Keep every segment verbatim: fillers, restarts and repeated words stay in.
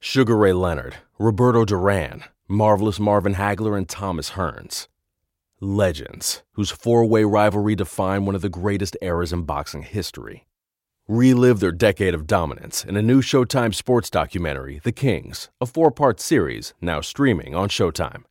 Sugar Ray Leonard, Roberto Duran, Marvelous Marvin Hagler, and Thomas Hearns. Legends, whose four-way rivalry defined one of the greatest eras in boxing history. Relive their decade of dominance in a new Showtime sports documentary, The Kings, a four-part series now streaming on Showtime.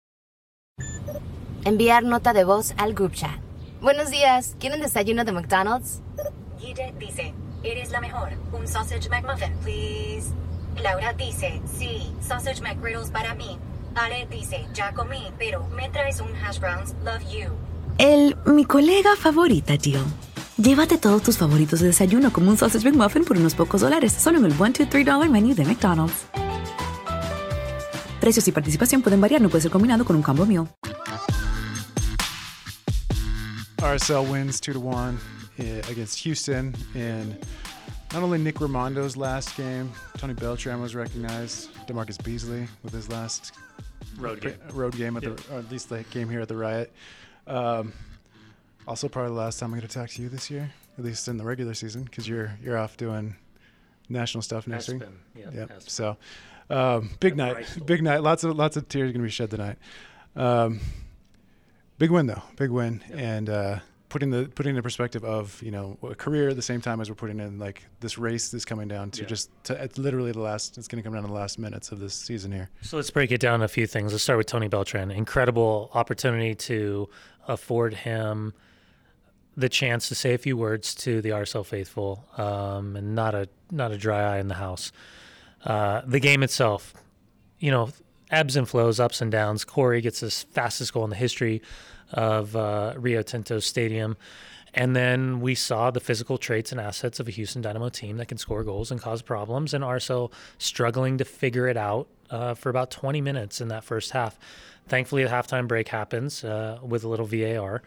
Enviar nota de voz al group chat. Buenos días, ¿quieren desayuno de McDonald's? Guide dice, eres la mejor. Un sausage McMuffin, please. Laura dice, sí, sausage McGriddles para mí. Ale dice, ya comí, pero me traes un hash browns, love you. El mi colega favorita, Jill. Llévate todos tus favoritos de desayuno como un sausage McMuffin por unos pocos dólares, solo en el one, two, three dollar menu de McDonald's. Precios y participación pueden variar, no puede ser combinado con un combo meal. R S L wins two to one against Houston, and not only Nick Rimondo's last game, Tony Beltran was recognized, DeMarcus Beasley with his last road game, road game at yeah. the, or at least the game here at the Riot. Um, also, probably the last time I'm going to talk to you this year, at least in the regular season, because you're you're off doing national stuff next has week. Been, yeah, yep. has So, um, big been. night, big night. Lots of lots of tears going to be shed tonight. Um, big win though, big win, yep. and. Uh, Putting the putting the perspective of, you know, a career at the same time as we're putting in like this race that's coming down to yeah. just to, it's literally the last it's going to come down to the last minutes of this season here. So let's break it down a few things. Let's start with Tony Beltran. Incredible opportunity to afford him the chance to say a few words to the R S L faithful, um, and not a not a dry eye in the house. Uh, the game itself, you know, ebbs and flows, ups and downs. Corey gets his fastest goal in the history of uh, Rio Tinto Stadium. And then we saw the physical traits and assets of a Houston Dynamo team that can score goals and cause problems, and R S L struggling to figure it out uh, for about twenty minutes in that first half. Thankfully, the halftime break happens uh, with a little V A R,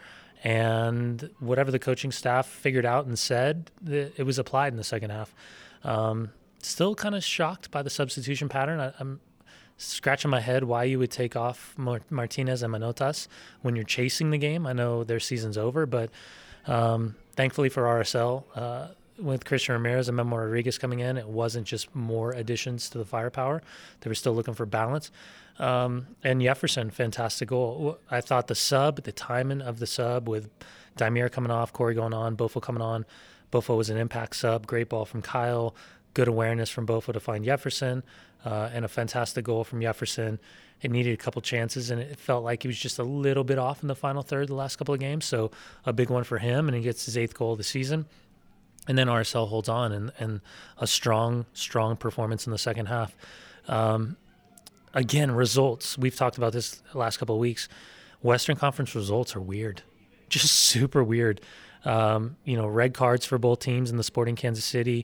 and whatever the coaching staff figured out and said, it was applied in the second half. Um, still kind of shocked by the substitution pattern. I, I'm scratching my head why you would take off Martinez and Manotas when you're chasing the game. I know their season's over, but um, thankfully for R S L, uh, with Christian Ramirez and Memo Rodriguez coming in, it wasn't just more additions to the firepower. They were still looking for balance. Um, and Jefferson, fantastic goal. I thought the sub, the timing of the sub with Daimir coming off, Corey going on, Bofo coming on. Bofo was an impact sub, great ball from Kyle, good awareness from Bofo to find Jefferson. Uh, and a fantastic goal from Jefferson. It needed a couple chances, and it felt like he was just a little bit off in the final third the last couple of games. So a big one for him, and he gets his eighth goal of the season. And then R S L holds on, and, and a strong, strong performance in the second half. Um, again, results. We've talked about this the last couple of weeks. Western Conference results are weird, just super weird. Um, you know, red cards for both teams in the Sporting Kansas City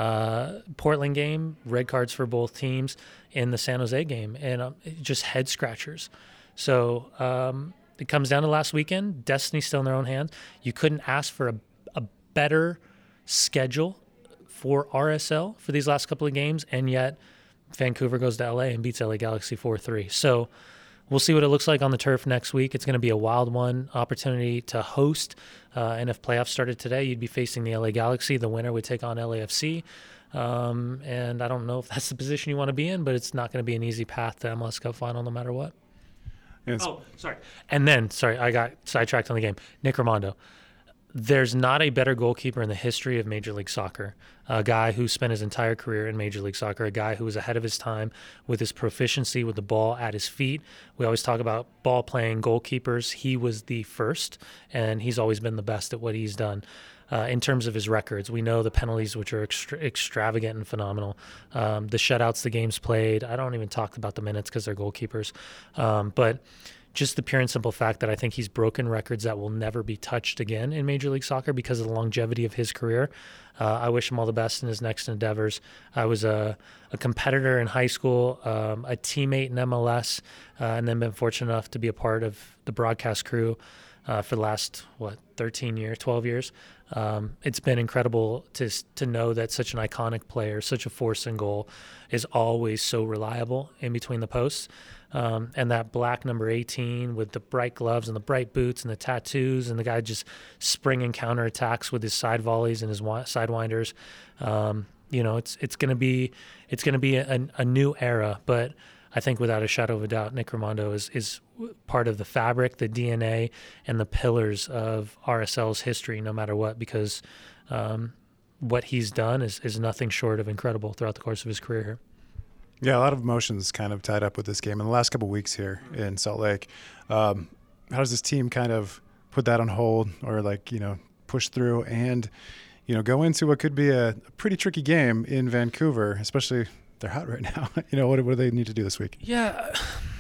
uh, Portland game, red cards for both teams in the San Jose game, and um, just head scratchers. So um, it comes down to last weekend. Destiny's still in their own hands. You couldn't ask for a, a better schedule for R S L for these last couple of games, and yet Vancouver goes to L A and beats L A Galaxy four three. So we'll see what it looks like on the turf next week. It's going to be a wild one, opportunity to host. Uh, and if playoffs started today, you'd be facing the L A Galaxy. The winner would take on L A F C. Um, and I don't know if that's the position you want to be in, but it's not going to be an easy path to M L S Cup final no matter what. It's- oh, sorry. And then, sorry, I got sidetracked on the game. Nick Rimando. There's not a better goalkeeper in the history of Major League Soccer. A guy who spent his entire career in Major League Soccer, a guy who was ahead of his time with his proficiency with the ball at his feet. We always talk about ball-playing goalkeepers. He was the first, and he's always been the best at what he's done. Uh, in terms of his records, we know the penalties, which are extra- extravagant and phenomenal. Um, the shutouts, the games played. I don't even talk about the minutes because they're goalkeepers. Um, but just the pure and simple fact that I think he's broken records that will never be touched again in Major League Soccer because of the longevity of his career. Uh, I wish him all the best in his next endeavors. I was a, a competitor in high school, um, a teammate in M L S, uh, and then been fortunate enough to be a part of the broadcast crew uh, for the last, what, thirteen years, twelve years. Um, it's been incredible to to know that such an iconic player, such a force in goal, is always so reliable in between the posts. Um, and that black number eighteen with the bright gloves and the bright boots and the tattoos, and the guy just springing counterattacks with his side volleys and his wi- sidewinders. Um, you know, it's it's going to be it's going to be a, a new era. But I think without a shadow of a doubt, Nick Rimando is is part of the fabric, the D N A, and the pillars of R S L's history, no matter what, because um, what he's done is is nothing short of incredible throughout the course of his career here. Yeah, a lot of emotions kind of tied up with this game in the last couple of weeks here in Salt Lake. Um, how does this team kind of put that on hold, or like, you know, push through and, you know, go into what could be a, a pretty tricky game in Vancouver, especially they're hot right now. You know, what, what do they need to do this week? Yeah.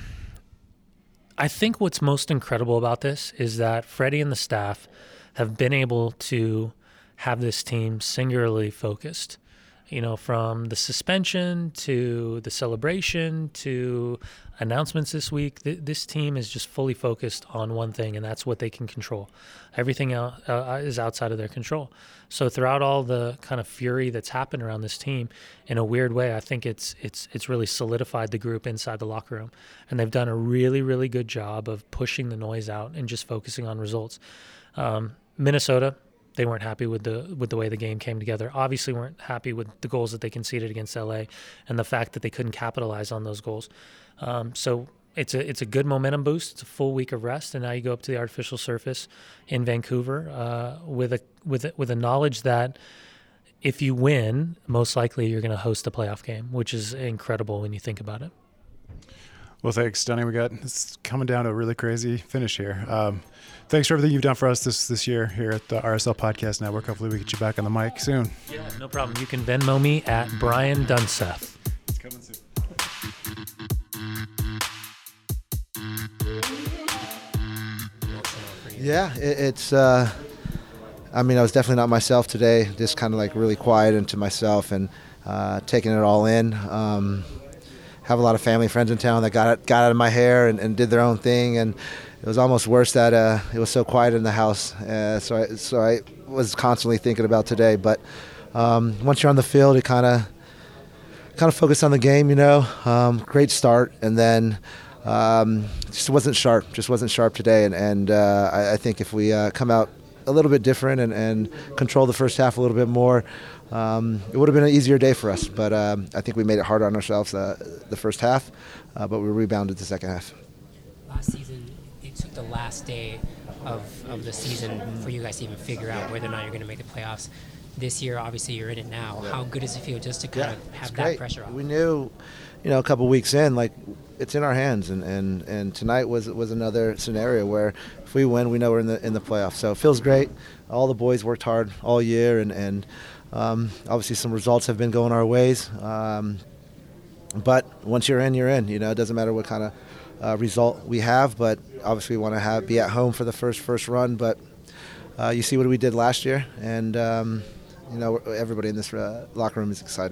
I think what's most incredible about this is that Freddie and the staff have been able to have this team singularly focused. You know, from the suspension to the celebration to announcements this week, th- this team is just fully focused on one thing, and that's what they can control. Everything else uh, is outside of their control. So throughout all the kind of fury that's happened around this team, in a weird way, I think it's it's it's really solidified the group inside the locker room, and they've done a really, really good job of pushing the noise out and just focusing on results. Um, Minnesota, they weren't happy with the with the way the game came together. Obviously weren't happy with the goals that they conceded against L A and the fact that they couldn't capitalize on those goals. Um, so it's a it's a good momentum boost. It's a full week of rest, and now you go up to the artificial surface in Vancouver uh, with a with a, with a knowledge that if you win, most likely you're going to host a playoff game, which is incredible when you think about it. Well, thanks, Donnie. We got it's coming down to a really crazy finish here. Um, thanks for everything you've done for us this this year here at the R S L Podcast Network. Hopefully, we get you back on the mic soon. Yeah, no problem. You can Venmo me at Brian Dunseth. It's coming soon. Yeah, it, it's. Uh, I mean, I was definitely not myself today. Just kind of like really quiet into myself and uh, taking it all in. Um, have a lot of family friends in town that got got out of my hair and, and did their own thing, and it was almost worse that uh, it was so quiet in the house. Uh, so I so I was constantly thinking about today. But um, once you're on the field, it kind of kind of focus on the game. You know, um, great start, and then um, just wasn't sharp. Just wasn't sharp today, and and uh, I, I think if we uh, come out a little bit different and, and control the first half a little bit more, Um, it would have been an easier day for us, but um, I think we made it harder on ourselves uh, the first half, uh, but we rebounded the second half. Last season, it took the last day of, of the season for you guys to even figure out whether or not you're going to make the playoffs. This year, obviously, you're in it now. How good does it feel just to kind yeah, of have great. that pressure off? We knew, you know, a couple weeks in, like, it's in our hands, and, and, and tonight was was another scenario where if we win, we know we're in the in the playoffs. So it feels great. All the boys worked hard all year, and, and Um, obviously, some results have been going our ways, um, but once you're in, you're in. You know, it doesn't matter what kind of uh, result we have, but obviously we want to have be at home for the first first run. But uh, you see what we did last year, and um, you know, everybody in this uh, locker room is excited.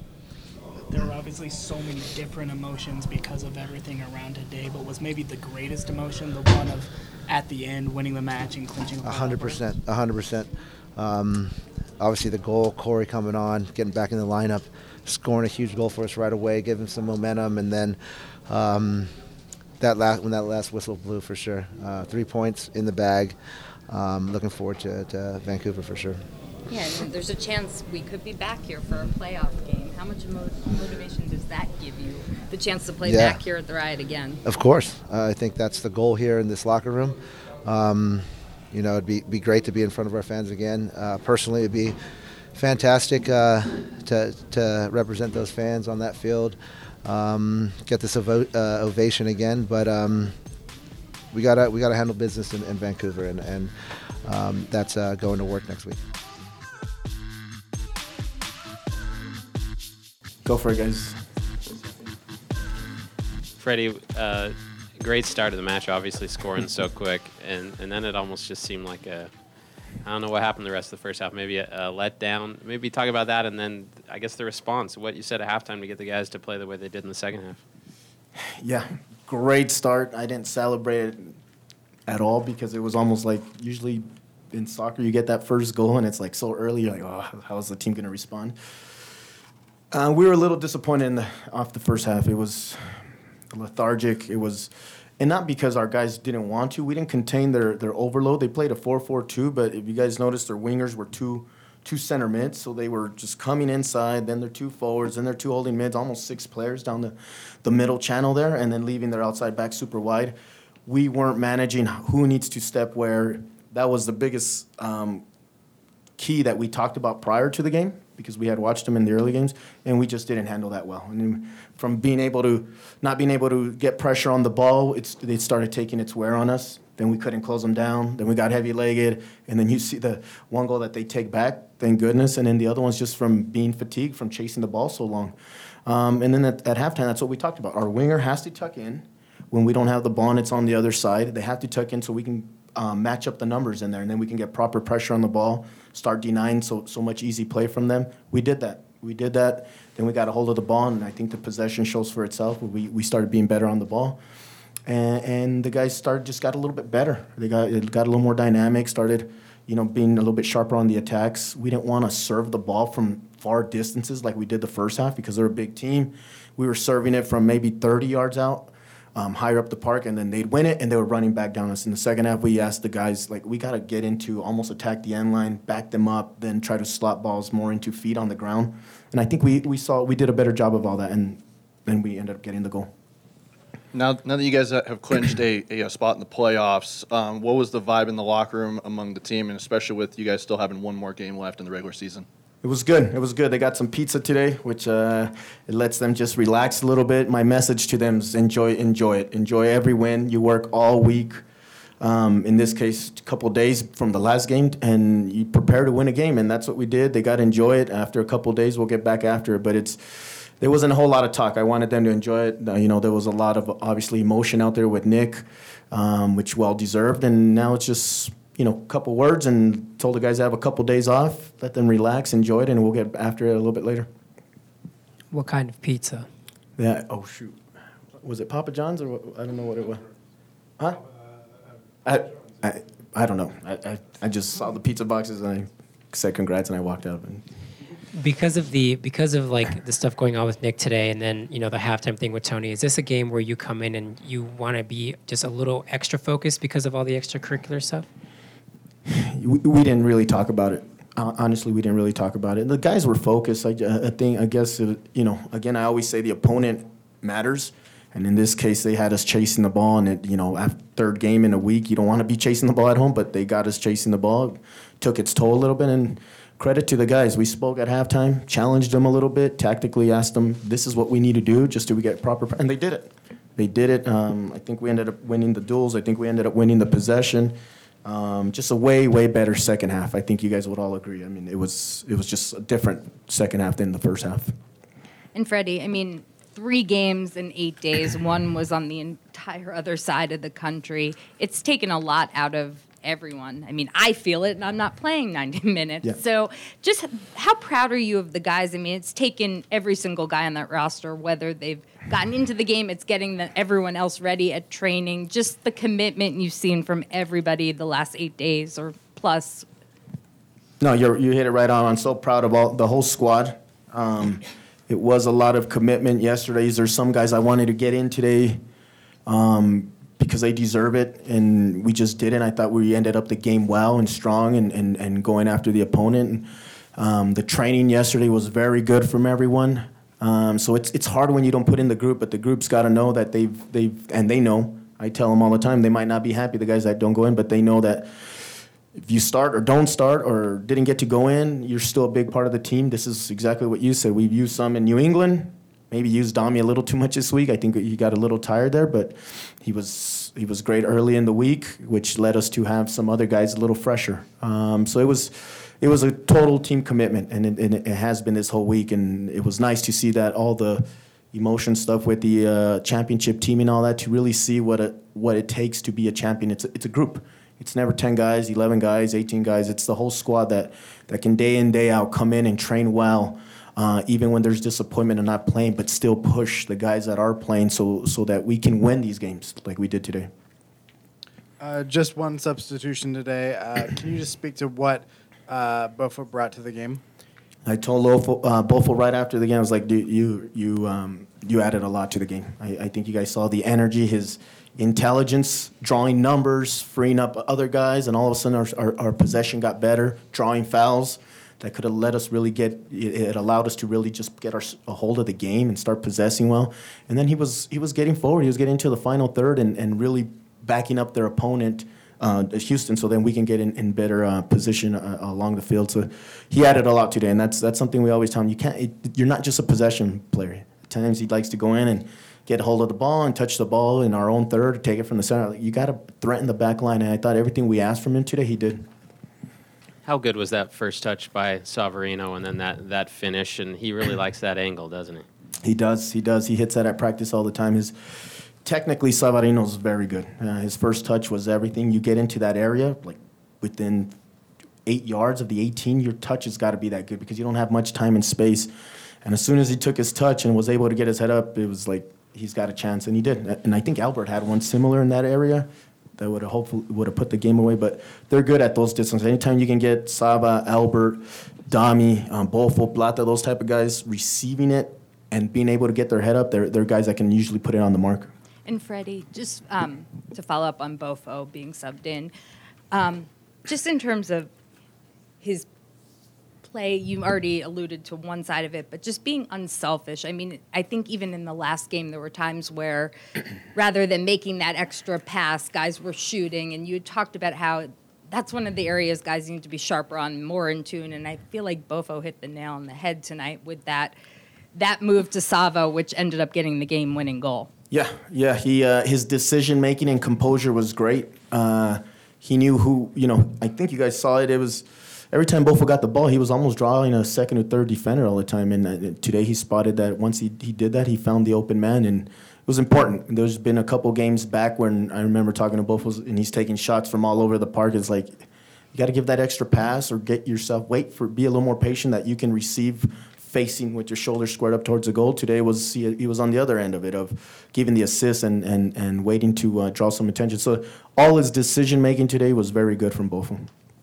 There were obviously so many different emotions because of everything around today, but was maybe the greatest emotion the one of at the end winning the match and clinching? A hundred percent, a hundred percent. Obviously, the goal, Corey coming on, getting back in the lineup, scoring a huge goal for us right away, giving some momentum, and then um, that last when that last whistle blew for sure. Uh, three points in the bag. Um, looking forward to, to Vancouver for sure. Yeah, and there's a chance we could be back here for a playoff game. How much mo- motivation does that give you, the chance to play yeah. back here at the Riot again? Of course. Uh, I think that's the goal here in this locker room. Um, You know, it'd be be great to be in front of our fans again. Uh, personally, it'd be fantastic uh, to to represent those fans on that field, um, get this ovo- uh, ovation again. But um, we gotta we gotta handle business in, in Vancouver, and and um, that's uh, going to work next week. Go for it, guys. Freddie, uh, great start of the match, obviously scoring so quick, and, and then it almost just seemed like a, I don't know what happened the rest of the first half, maybe a, a letdown. Maybe talk about that, and then I guess the response, what you said at halftime to get the guys to play the way they did in the second half. Yeah, great start. I didn't celebrate it at all because it was almost like usually in soccer you get that first goal and it's like so early, you're like, oh, how's the team going to respond? Uh, we were a little disappointed in the, off the first half. It was lethargic. It was, and not because our guys didn't want to. We didn't contain their, their overload. They played a four four two, but if you guys noticed, their wingers were too two center mids, so they were just coming inside, then their two forwards, then their two holding mids, almost six players down the, the middle channel there, and then leaving their outside back super wide. We weren't managing who needs to step where. That was the biggest um, key that we talked about prior to the game, because we had watched them in the early games, and we just didn't handle that well. And then from being able to, not being able to get pressure on the ball, it's, it started taking its wear on us. Then we couldn't close them down. Then we got heavy-legged. And then you see the one goal that they take back, thank goodness. And then the other one's just from being fatigued from chasing the ball so long. Um, and then at, at halftime, that's what we talked about. Our winger has to tuck in. When we don't have the ball and it's on the other side, they have to tuck in so we can um, match up the numbers in there. And then we can get proper pressure on the ball, start denying so, so much easy play from them. We did that. We did that. Then we got a hold of the ball, and I think the possession shows for itself. We, we started being better on the ball. And, and the guys started just got a little bit better. They got it got a little more dynamic. Started, you know, being a little bit sharper on the attacks. We didn't want to serve the ball from far distances like we did the first half because they're a big team. We were serving it from maybe thirty yards out, um, higher up the park, and then they'd win it, and they were running back down us. In the second half, we asked the guys, like, we got to get into almost attack the end line, back them up, then try to slot balls more into feet on the ground. And I think we we saw we did a better job of all that, and then we ended up getting the goal. Now, now that you guys have clinched a, a spot in the playoffs, um, what was the vibe in the locker room among the team, and especially with you guys still having one more game left in the regular season? It was good. It was good. They got some pizza today, which uh, it lets them just relax a little bit. My message to them is enjoy, enjoy it. Enjoy every win. You work all week. Um, in this case, a couple days from the last game, and you prepare to win a game, and that's what we did. They got to enjoy it. After a couple days, we'll get back after it, but it's. There wasn't a whole lot of talk. I wanted them to enjoy it. Uh, you know, there was a lot of, obviously, emotion out there with Nick, um, which well-deserved. And now it's just, you know, a couple words, and told the guys to have a couple days off, let them relax, enjoy it, and we'll get after it a little bit later. What kind of pizza? Yeah. Oh, shoot. Was it Papa John's or what? I don't know what it was. Huh? I, I, I don't know. I, I, I just saw the pizza boxes, and I said congrats, and I walked out. And, Because of the because of like the stuff going on with Nick today, and then you know the halftime thing with Tony, is this a game where you come in and you want to be just a little extra focused because of all the extracurricular stuff? We, we didn't really talk about it. Uh, honestly, we didn't really talk about it. The guys were focused. I, I think I guess it, you know. Again, I always say the opponent matters, and in this case, they had us chasing the ball. And it, you know, after third game in a week, you don't want to be chasing the ball at home, but they got us chasing the ball. Took its toll a little bit, and. Credit to the guys. We spoke at halftime, challenged them a little bit, tactically asked them, this is what we need to do just to get proper, and they did it. They did it. Um, I think we ended up winning the duels. I think we ended up winning the possession. Um, just a way, way better second half. I think you guys would all agree. I mean, it was it was just a different second half than the first half. And Freddie, I mean, three games in eight days. One was on the entire other side of the country. It's taken a lot out of everyone. I mean, I feel it, and I'm not playing ninety minutes. Yeah. So just how proud are you of the guys? I mean, it's taken every single guy on that roster, whether they've gotten into the game, it's getting the, everyone else ready at training, just the commitment you've seen from everybody the last eight days or plus. No, you're, you hit it right on. I'm so proud of all the whole squad. Um, it was a lot of commitment yesterday. There's some guys I wanted to get in today. Um, because they deserve it, and we just didn't. I thought we ended up the game well and strong and, and, and going after the opponent. Um, the training yesterday was very good from everyone. Um, so it's it's hard when you don't put in the group, but the group's got to know that they've, they've, and they know. I tell them all the time, they might not be happy, the guys that don't go in, but they know that if you start or don't start or didn't get to go in, you're still a big part of the team. This is exactly what you said. We've used some in New England. Maybe used Dami a little too much this week. I think he got a little tired there, but he was he was great early in the week, which led us to have some other guys a little fresher. Um, so it was it was a total team commitment, and it, and it has been this whole week. And it was nice to see that all the emotion stuff with the uh, championship team and all that, to really see what it what it takes to be a champion. It's a, it's a group. It's never ten guys, eleven guys, eighteen guys. It's the whole squad that that can day in, day out come in and train well. Uh, even when there's disappointment of not playing, but still push the guys that are playing so so that we can win these games like we did today. Uh, just one substitution today. Uh, can you just speak to what uh, Bofo brought to the game? I told Bofo, uh, Bofo right after the game, I was like, dude, you you um, you added a lot to the game. I, I think you guys saw the energy, his intelligence, drawing numbers, freeing up other guys, and all of a sudden our, our, our possession got better, drawing fouls. that could have let us really get. It, it allowed us to really just get our, a hold of the game and start possessing well. And then he was he was getting forward. He was getting into the final third and, and really backing up their opponent, uh, Houston, so then we can get in, in better uh, position uh, along the field. So he added a lot today, and that's that's something we always tell him. You can't. It, you're not just a possession player. At times he likes to go in and get a hold of the ball and touch the ball in our own third, take it from the center. You got to threaten the back line, and I thought everything we asked from him today, he did. How good was that first touch by Savarino and then that, that finish? And he really likes that angle, doesn't he? He does. He does. He hits that at practice all the time. His technically, Savarino's very good. Uh, his first touch was everything. You get into that area, like within eight yards of the eighteen, your touch has got to be that good because you don't have much time and space. And as soon as he took his touch and was able to get his head up, it was like he's got a chance, and he did. And I think Albert had one similar in that area that would have hopefully would have put the game away. But they're good at those distances. Anytime you can get Saba, Albert, Dami, um, Bofo, Plata, those type of guys receiving it and being able to get their head up, they're, they're guys that can usually put it on the mark. And Freddie, just um, to follow up on Bofo being subbed in, um, just in terms of his play, you already alluded to one side of it, but just being unselfish. I mean, I think even in the last game, there were times where rather than making that extra pass, guys were shooting, and you had talked about how that's one of the areas guys need to be sharper on, more in tune, and I feel like Bofo hit the nail on the head tonight with that that move to Sava, which ended up getting the game-winning goal. Yeah, yeah. He uh, his decision making and composure was great. Uh, he knew who, you know. I think you guys saw it. It was every time Bofo got the ball, he was almost drawing a second or third defender all the time. And uh, today he spotted that once he he did that, he found the open man, and it was important. There's been a couple games back when I remember talking to Bofo, and he's taking shots from all over the park. It's like you got to give that extra pass or get yourself wait for be a little more patient that you can receive facing with your shoulders squared up towards the goal. Today was he, he was on the other end of it, of giving the assist and, and, and waiting to uh, draw some attention. So all his decision-making today was very good from Bofo.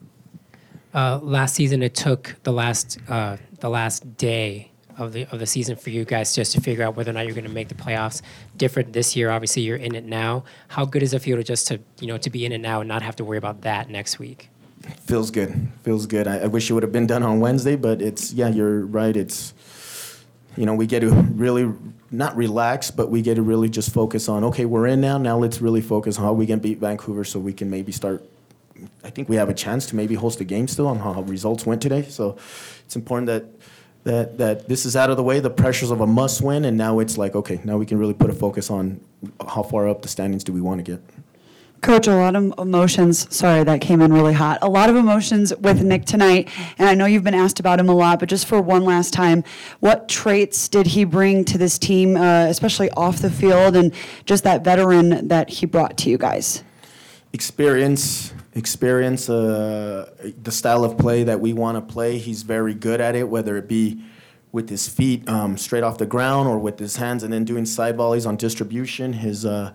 Uh, last season, it took the last uh, the last day of the of the season for you guys just to figure out whether or not you're going to make the playoffs. Different this year, obviously, you're in it now. How good does it feel to just to you know to be in it now and not have to worry about that next week? Feels good. Feels good. I, I wish it would have been done on Wednesday, but it's, yeah, you're right. It's, you know, we get to really, not relax, but we get to really just focus on, okay, we're in now. Now let's really focus on how we can beat Vancouver so we can maybe start. I think we have a chance to maybe host a game still on how results went today. So it's important that that that this is out of the way, the pressures of a must win, and now it's like, okay, now we can really put a focus on how far up the standings do we want to get. Coach, a lot of emotions. Sorry, that came in really hot. A lot of emotions with Nick tonight, and I know you've been asked about him a lot, but just for one last time, what traits did he bring to this team, uh, especially off the field, and just that veteran that he brought to you guys? Experience, experience, uh, the style of play that we want to play. He's very good at it, whether it be with his feet um, straight off the ground or with his hands and then doing side volleys on distribution. His uh,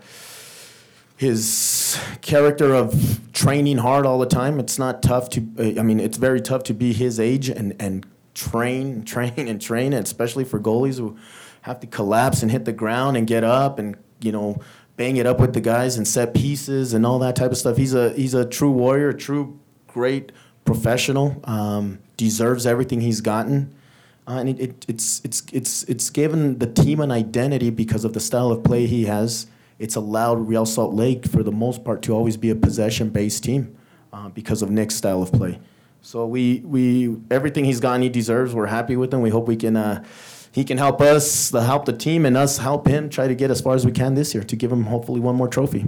his character of training hard all the time. It's not tough to, uh, I mean, it's very tough to be his age and, and train, train, and train, especially for goalies who have to collapse and hit the ground and get up and, you know, bang it up with the guys and set pieces and all that type of stuff. He's a he's a true warrior, a true great professional. Um, deserves everything he's gotten, uh, and it, it, it's it's it's it's given the team an identity because of the style of play he has. It's allowed Real Salt Lake, for the most part, to always be a possession-based team uh, because of Nick's style of play. So we we everything he's gotten, he deserves. We're happy with him. We hope we can. Uh, He can help us, the help the team, and us help him try to get as far as we can this year to give him hopefully one more trophy.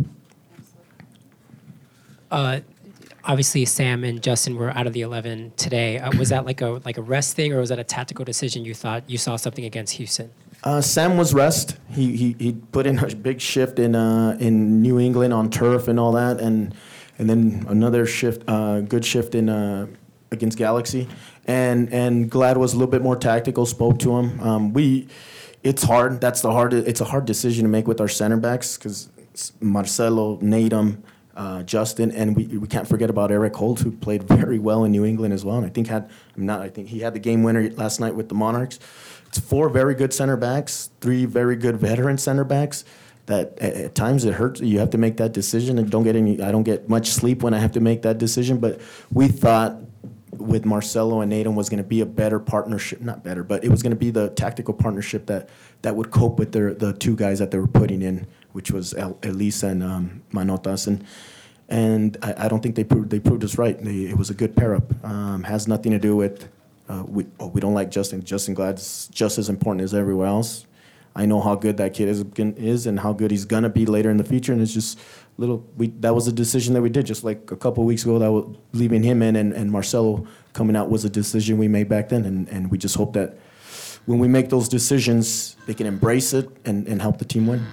Uh, obviously, Sam and Justin were out of the eleven today. Uh, was that like a like a rest thing, or was that a tactical decision? You thought you saw something against Houston? Uh, Sam was rest. He he he put in a big shift in uh, in New England on turf and all that, and and then another shift, uh, good shift in uh, against Galaxy. And and Glad was a little bit more tactical. Spoke to him. Um, we, it's hard. That's the hard. It's a hard decision to make with our center backs because Marcelo, Natum, uh, Justin, and we we can't forget about Eric Holt, who played very well in New England as well. And I think had I'm not. I think he had the game winner last night with the Monarchs. It's four very good center backs, three very good veteran center backs. That at, at times it hurts. You have to make that decision, and don't get any. I don't get much sleep when I have to make that decision. But we thought with Marcelo and Nathan was going to be a better partnership, not better, but it was going to be the tactical partnership that, that would cope with their, the two guys that they were putting in, which was El, Elisa and um, Manotas. And, and I, I don't think they proved, they proved us right. They, it was a good pair-up. Um, has nothing to do with, uh, we, oh, we don't like Justin. Justin Glad's just as important as everywhere else. I know how good that kid is, is and how good he's going to be later in the future, and it's just little. We that was a decision that we did just like a couple of weeks ago. That was, leaving him in and, and Marcelo coming out was a decision we made back then, and, and we just hope that when we make those decisions, they can embrace it and, and help the team win.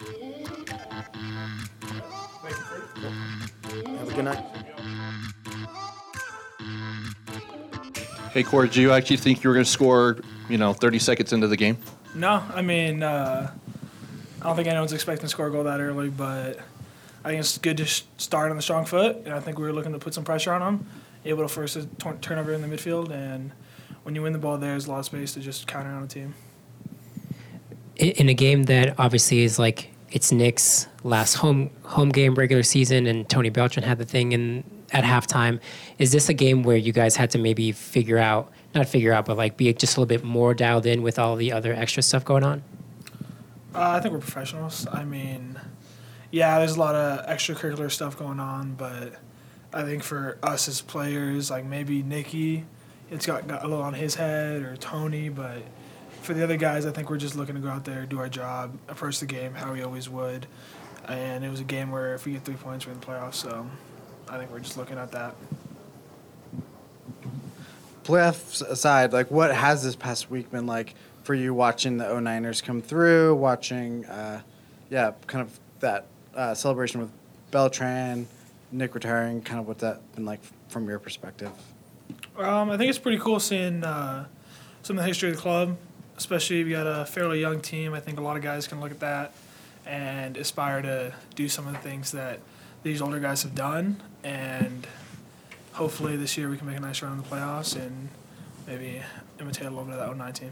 Have a good night. Hey, Corey, do you actually think you were going to score, you know, thirty seconds into the game? No, I mean, uh, I don't think anyone's expecting to score a goal that early, but I think it's good to sh- start on the strong foot, and I think we were looking to put some pressure on them, able to force a t- turnover in the midfield, and when you win the ball, there's a lot of space to just counter on a team. In a game that obviously is like it's Nick's last home home game regular season, and Tony Beltran had the thing in at halftime, is this a game where you guys had to maybe figure out, not figure out, but like be just a little bit more dialed in with all the other extra stuff going on? Uh, I think we're professionals. I mean, yeah, there's a lot of extracurricular stuff going on, but I think for us as players, like maybe Nicky, it's got, got a little on his head, or Tony, but for the other guys, I think we're just looking to go out there, do our job, approach the game how we always would. And it was a game where if we get three points, we're in the playoffs, so I think we're just looking at that. Playoffs aside, like what has this past week been like for you watching the oh niners come through, watching, uh, yeah, kind of that uh, celebration with Beltran, Nick retiring, kind of what that been like from your perspective? Um, I think it's pretty cool seeing uh, some of the history of the club, especially if you got a fairly young team. I think a lot of guys can look at that and aspire to do some of the things that these older guys have done, and hopefully this year we can make a nice run in the playoffs and maybe imitate a little bit of that oh nine team.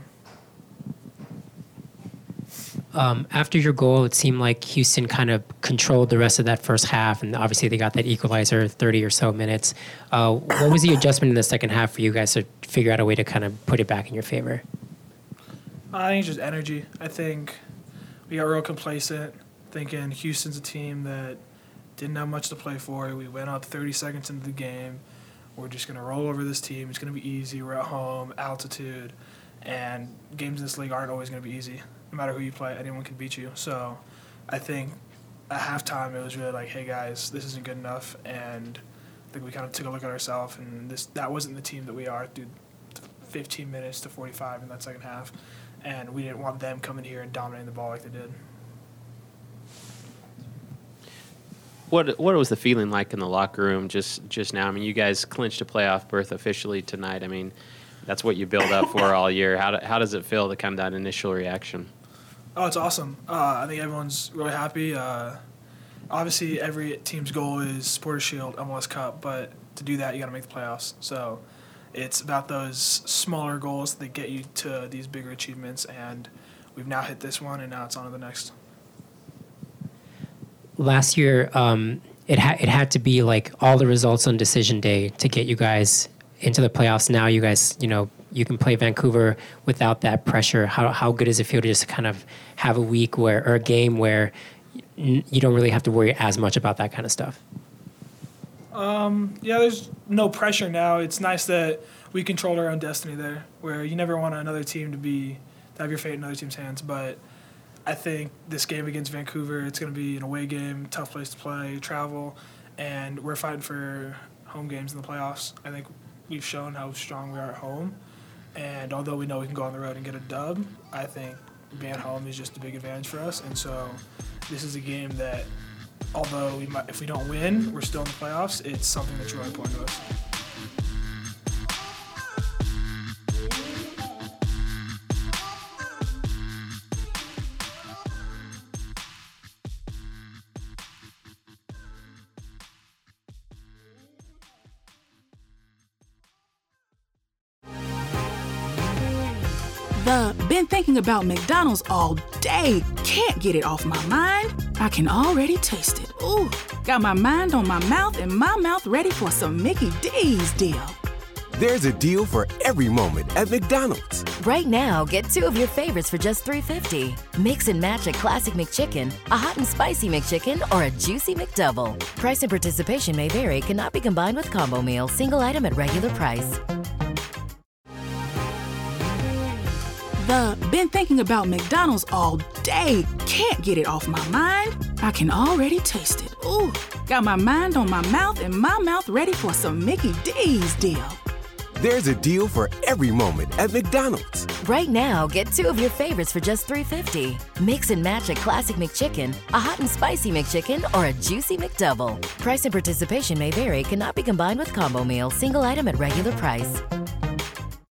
Um, after your goal, it seemed like Houston kind of controlled the rest of that first half, and obviously they got that equalizer, thirty or so minutes. Uh, what was the adjustment in the second half for you guys to figure out a way to kind of put it back in your favor? I think it's just energy. I think we got real complacent, thinking Houston's a team that didn't have much to play for. We went up thirty seconds into the game. We're just going to roll over this team. It's going to be easy. We're at home, altitude, and games in this league aren't always going to be easy. No matter who you play, anyone can beat you. So I think at halftime it was really like, hey, guys, this isn't good enough. And I think we kind of took a look at ourselves, and this that wasn't the team that we are through fifteen minutes to forty-five in that second half. And we didn't want them coming here and dominating the ball like they did. What what was the feeling like in the locker room just, just now? I mean, you guys clinched a playoff berth officially tonight. I mean, that's what you build up for all year. How do, how does it feel, the kind of that initial reaction? Oh, it's awesome. Uh, I think everyone's really happy. Uh, obviously, every team's goal is Supporters Shield, M L S Cup, but to do that, you got to make the playoffs. So it's about those smaller goals that get you to these bigger achievements, and we've now hit this one, and now it's on to the next. Last year, um, it, ha- it had to be like all the results on decision day to get you guys into the playoffs. Now you guys, you know, you can play Vancouver without that pressure. How how good does it feel to just kind of have a week where, or a game where n- you don't really have to worry as much about that kind of stuff? Um, yeah, there's no pressure now. It's nice that we control our own destiny there, where you never want another team to be to have your fate in another team's hands. But I think this game against Vancouver, it's going to be an away game, tough place to play, travel, and we're fighting for home games in the playoffs. I think we've shown how strong we are at home, and although we know we can go on the road and get a dub, I think being at home is just a big advantage for us. And so this is a game that, although we might, if we don't win, we're still in the playoffs, it's something that's really important to us. The been thinking about McDonald's all day. Can't get it off my mind. I can already taste it. Ooh, got my mind on my mouth and my mouth ready for some Mickey D's deal. There's a deal for every moment at McDonald's. Right now, get two of your favorites for just three fifty. Mix and match a classic McChicken, a hot and spicy McChicken, or a juicy McDouble. Price and participation may vary. Cannot be combined with combo meal. Single item at regular price. The been thinking about McDonald's all day. Can't get it off my mind. I can already taste it. Ooh, got my mind on my mouth and my mouth ready for some Mickey D's deal. There's a deal for every moment at McDonald's. Right now, get two of your favorites for just three fifty. Mix and match a classic McChicken, a hot and spicy McChicken, or a juicy McDouble. Price and participation may vary. Cannot be combined with combo meal. Single item at regular price.